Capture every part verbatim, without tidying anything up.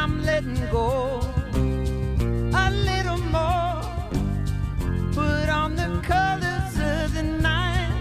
I'm letting go a little more. Put on the colors of the night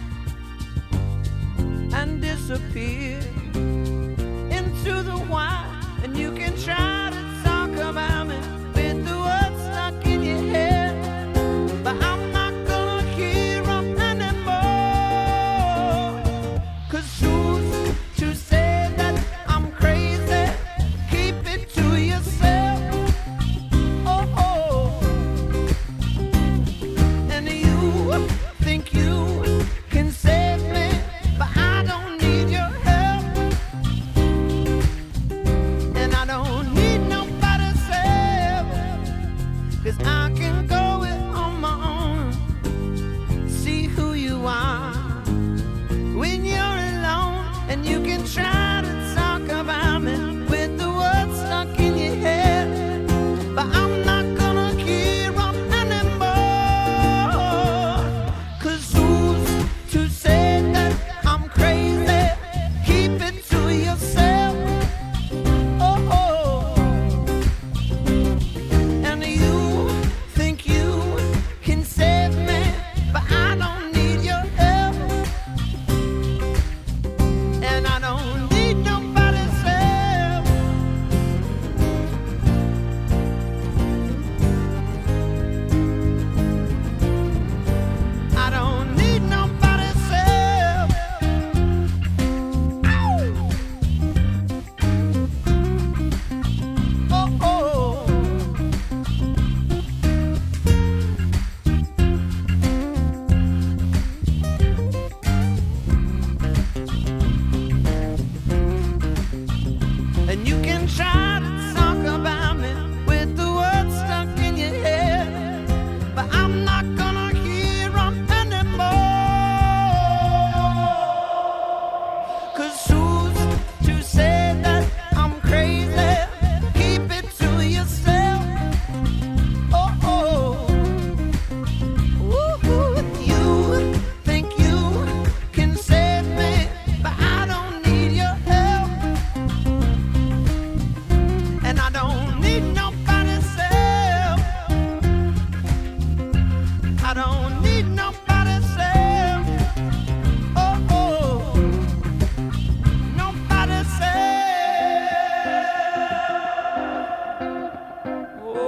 and disappear into the white. And you can try to talk about me with the words stuck in your head, but I'm not gonna hear them anymore. 'Cause who's to say that I'm crazy? Keep it to yourself. Oh, oh. And you think you can save me, but I don't need your help. And I don't need nobody's help, 'cause I can go it on my own. See who you are when you're alone, and you can try to talk about me with the words stuck in your head, but I'm not gonna hear them anymore. 'Cause who's to say that I'm crazy? Keep it to yourself. Oh, oh. And you think you can save me, but I don't need your help. And I don't need nobody's help. I don't need nobody's help. Oh, oh. And you can try to talk about me with the words stuck in your head, but I'm not gonna hear them anymore. 'Cause who's to say that I'm crazy? Keep it to yourself. Oh, oh. Ooh, you think you can save me, but I don't need your help. And I don't need nobody's help. I don't need nobody's help. Oh, oh. Nobody's help. Oh.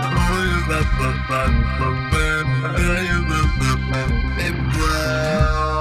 Wow.